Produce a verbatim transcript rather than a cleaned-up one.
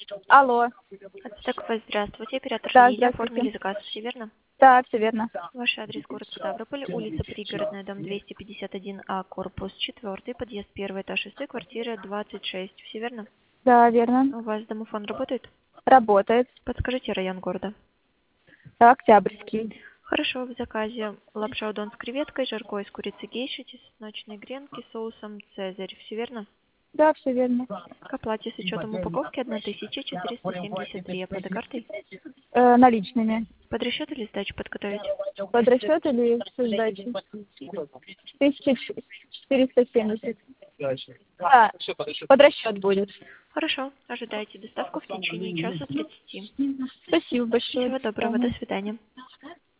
Алло. Ацтекфест, здравствуйте. Оператор Да, Лилия. здравствуйте. Оформили заказ, все верно? Да, все верно. Ваш адрес город Ставрополь, улица Пригородная, дом двести пятьдесят один А, корпус четыре, подъезд первый, этаж шесть, квартира двадцать шесть. Все верно? Да, верно. У вас домофон работает? Работает. Подскажите район города. Октябрьский. Хорошо, в заказе лапша удон с креветкой, жаркое из курицы гейши, чесночные гренки с соусом цезарь. Все верно? Да, все верно. К оплате с учетом упаковки тысяча четыреста семьдесят три. Оплата картой? Э, наличными. Под расчет или сдачу подготовить? Под расчет или с сдачей? тысяча четыреста семьдесят. А, под расчет будет. Хорошо, ожидайте доставку в течение часа с тридцати. Спасибо большое. Всего До доброго, до свидания. свидания.